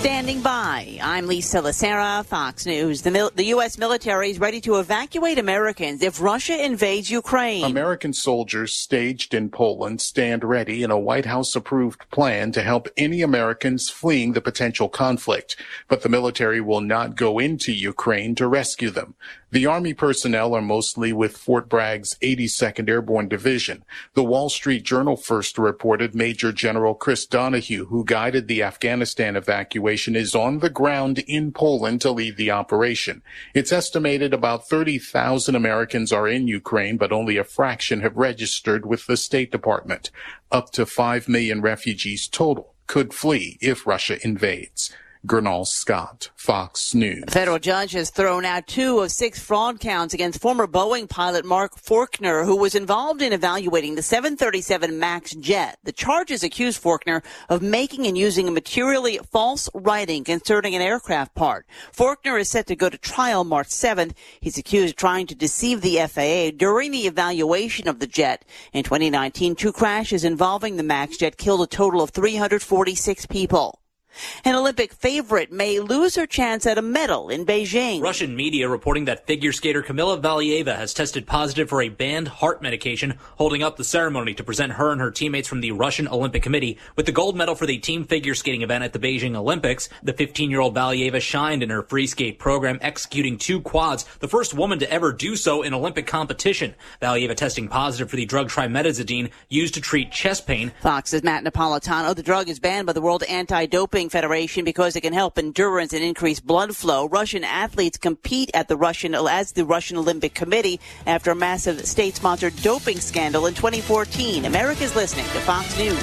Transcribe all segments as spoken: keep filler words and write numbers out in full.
Standing by. I'm Lisa Lacera, Fox News. The, mil- the U S military is ready to evacuate Americans if Russia invades Ukraine. American soldiers staged in Poland stand ready in a White House-approved plan to help any Americans fleeing the potential conflict. But the military will not go into Ukraine to rescue them. The Army personnel are mostly with Fort Bragg's eighty-second Airborne Division. The Wall Street Journal first reported Major General Chris Donahue, who guided the Afghanistan evacuation, is on the ground in Poland to lead the operation. It's estimated about thirty thousand Americans are in Ukraine, but only a fraction have registered with the State Department. Up to five million refugees total could flee if Russia invades. Gernal Scott, Fox News. A federal judge has thrown out two of six fraud counts against former Boeing pilot Mark Faulkner, who was involved in evaluating the seven thirty-seven MAX jet. The charges accuse Faulkner of making and using a materially false writing concerning an aircraft part. Faulkner is set to go to trial March seventh. He's accused of trying to deceive the F A A during the evaluation of the jet. In twenty nineteen, two crashes involving the MAX jet killed a total of three hundred forty-six people. An Olympic favorite may lose her chance at a medal in Beijing. Russian media reporting that figure skater Kamila Valieva has tested positive for a banned heart medication, holding up the ceremony to present her and her teammates from the Russian Olympic Committee with the gold medal for the team figure skating event at the Beijing Olympics. The fifteen-year-old Valieva shined in her free skate program, executing two quads, the first woman to ever do so in Olympic competition. Valieva testing positive for the drug trimetazidine used to treat chest pain. Fox's Matt Napolitano. The drug is banned by the World Anti-Doping Federation because it can help endurance and increase blood flow. Russian athletes compete at the Russian as the Russian Olympic Committee after a massive state-sponsored doping scandal in twenty fourteen. America's listening to Fox News.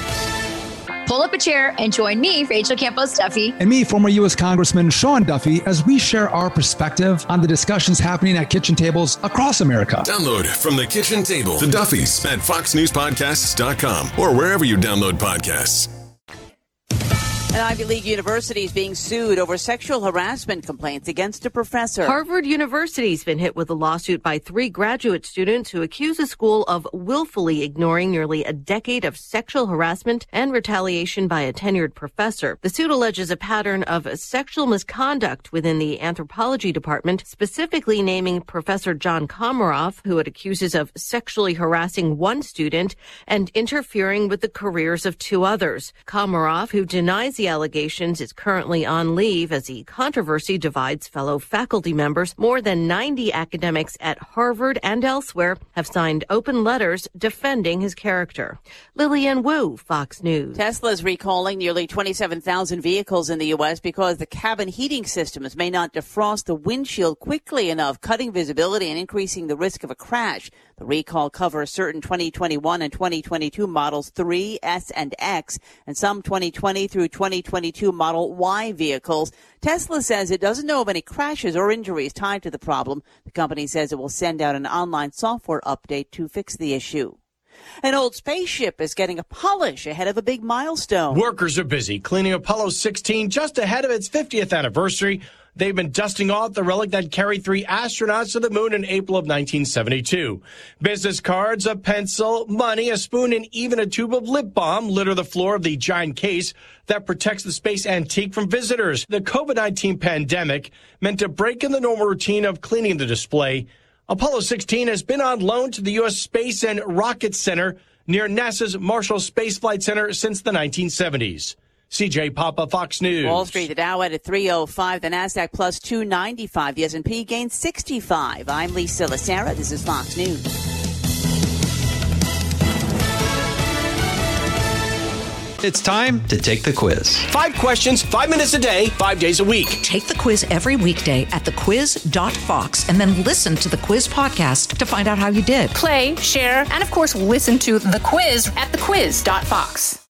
Pull up a chair and join me, Rachel Campos Duffy. And me, former U S Congressman Sean Duffy, as we share our perspective on the discussions happening at kitchen tables across America. Download From the Kitchen Table, The Duffys at fox news podcasts dot com or wherever you download podcasts. An Ivy League university is being sued over sexual harassment complaints against a professor. Harvard University's been hit with a lawsuit by three graduate students who accuse the school of willfully ignoring nearly a decade of sexual harassment and retaliation by a tenured professor. The suit alleges a pattern of sexual misconduct within the anthropology department, specifically naming Professor John Komaroff, who it accuses of sexually harassing one student and interfering with the careers of two others. Komaroff, who denies the allegations, is currently on leave as the controversy divides fellow faculty members. More than ninety academics at Harvard and elsewhere have signed open letters defending his character. Lillian Wu, Fox News. Tesla's recalling nearly twenty-seven thousand vehicles in the U S because the cabin heating systems may not defrost the windshield quickly enough, cutting visibility and increasing the risk of a crash. The recall covers certain twenty twenty-one and twenty twenty-two models three, S, and X, and some twenty twenty through twenty twenty-two Model Y vehicles. Tesla says it doesn't know of any crashes or injuries tied to the problem. The company says it will send out an online software update to fix the issue. An old spaceship is getting a polish ahead of a big milestone. Workers are busy cleaning Apollo sixteen just ahead of its fiftieth anniversary. They've been dusting off the relic that carried three astronauts to the moon in April of nineteen seventy-two. Business cards, a pencil, money, a spoon, and even a tube of lip balm litter the floor of the giant case that protects the space antique from visitors. The COVID nineteen pandemic meant to break in the normal routine of cleaning the display. Apollo sixteen has been on loan to the U S Space and Rocket Center near NASA's Marshall Space Flight Center since the nineteen seventies. C J Papa, Fox News. Wall Street, the Dow at three oh five, the Nasdaq plus two ninety-five, the S and P gained sixty-five. I'm Lisa Lacera. This is Fox News. It's time to take the quiz. Five questions, five minutes a day, five days a week. Take the quiz every weekday at the quiz dot fox and then listen to the quiz podcast to find out how you did. Play, share, and of course listen to the quiz at the quiz dot fox.